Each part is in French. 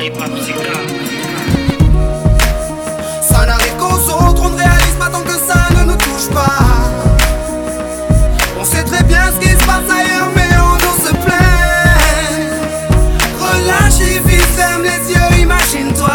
Ça n'arrive qu'aux autres, on ne réalise pas tant que ça ne nous touche pas. On sait très bien ce qui se passe ailleurs, mais on nous se plaint. Relâche et vite, ferme les yeux, imagine-toi.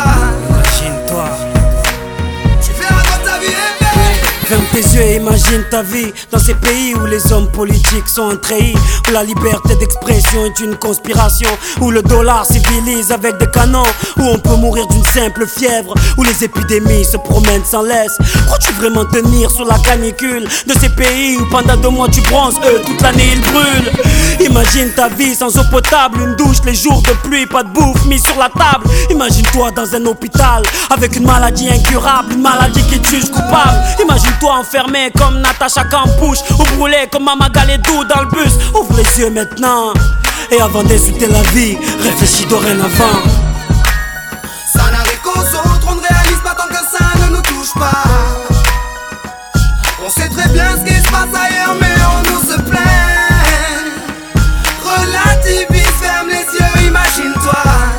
Tu verras quand ta vie est belle. Ferme tes yeux et imagine ta vie dans ces pays où les hommes politiques sont trahis, où la liberté d'expression est une conspiration, où le dollar civilise avec des canons, où on peut mourir d'une simple fièvre, où les épidémies se promènent sans laisse. Crois-tu vraiment tenir sur la canicule de ces pays où pendant 2 mois tu bronzes, eux toute l'année ils brûlent? Imagine ta vie sans eau potable, une douche les jours de pluie, pas de bouffe mise sur la table. Imagine-toi dans un hôpital avec une maladie incurable, une maladie qui te juge coupable. Imagine-toi enfermé comme Natacha Campouche, ou brûlé comme Mama Galedou dans le bus. Ouvre les yeux maintenant, et avant d'insulter la vie, réfléchis dorénavant. Ça n'arrive qu'aux autres, on ne réalise pas tant que ça ne nous touche pas. On sait très bien ce qui se passe ailleurs, mais on nous se plaint. Relativise, ferme les yeux, imagine-toi.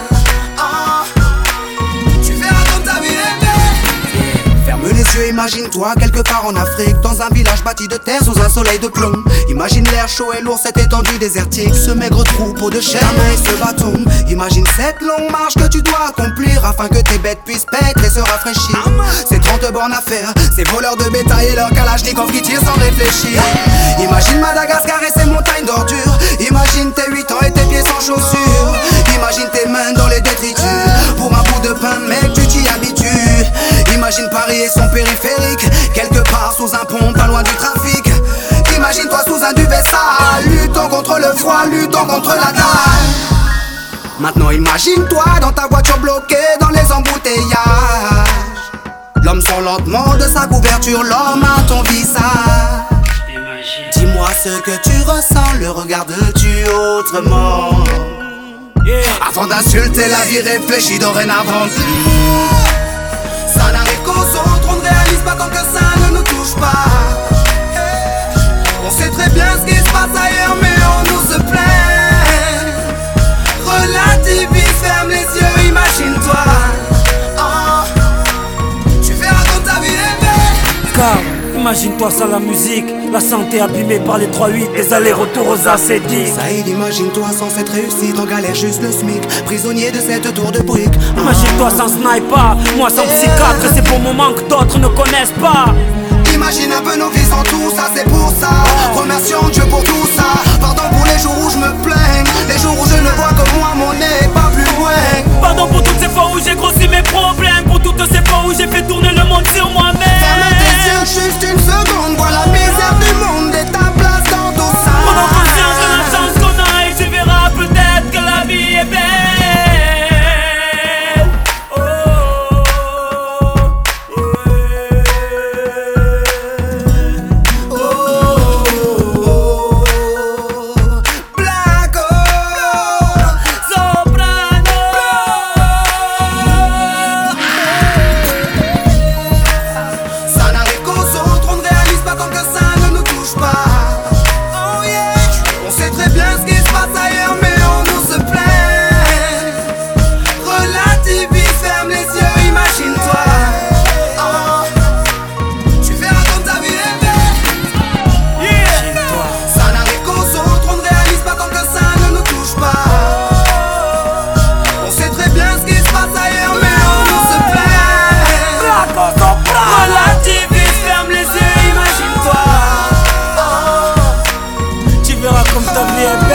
Tu verras quand ta vie est belle. Ferme les yeux, imagine-toi quelque part en Afrique, dans un village bâti de terre sous un soleil de plomb. Imagine l'air chaud et lourd, cette étendue désertique, ce maigre troupeau de chair, main et ce bâton. Imagine cette longue marche que tu dois accomplir afin que tes bêtes puissent paître et se rafraîchir. Ces 30 bornes à faire, ces voleurs de bétail et leurs kalachnikov qui tirent sans réfléchir. Imagine Madagascar et ses montagnes d'ordures. Imagine tes 8 ans et tes pieds sans chaussures. Imagine tes mains dans les détritus. Pour un bout de pain, mec, tu t'y habitues. Imagine Paris et son périphérique, quelque part sous un pont, pas loin du trafic. Imagine-toi sous un duvet sale, luttant contre le froid, luttant contre la dalle. Maintenant imagine-toi dans ta voiture bloquée dans les embouteillages. L'homme sort lentement de sa couverture, l'homme à ton visage. Dis-moi ce que tu ressens, le regardes-tu autrement? Avant d'insulter la vie, réfléchis dorénavant. Ça n'arrive qu'aux autres, on ne réalise pas tant que ça ne nous touche pas. On sait très bien ce qui se passe ailleurs, mais on nous se plaint. Relativise, ferme les yeux, imagine-toi. Tu verras quand ta vie est belle. Car imagine-toi sans la musique, la santé abîmée par les 3-8, les allers-retours aux AC10. Saïd, imagine-toi sans cette réussite, en galère juste le SMIC, prisonnier de cette tour de briques. Imagine-toi sans sniper, moi sans psychiatre, et ces beaux moments que d'autres ne connaissent pas. Imagine un peu nos vies sans tout ça, c'est pour ça. Remercions Dieu pour tout ça. Pardon pour les jours où je me plains, les jours où je ne vois que moi, mon nez pas plus loin. Pardon pour toutes ces fois où j'ai grossi mes problèmes, pour toutes ces fois où j'ai fait tourner le monde sur moi-même. Ferme tes yeux juste une seconde, vois la misère du monde et ta place dans tout ça. Prends conscience de la chance qu'on a et tu verras peut-être que la vie est belle. Comme ta vie est belle.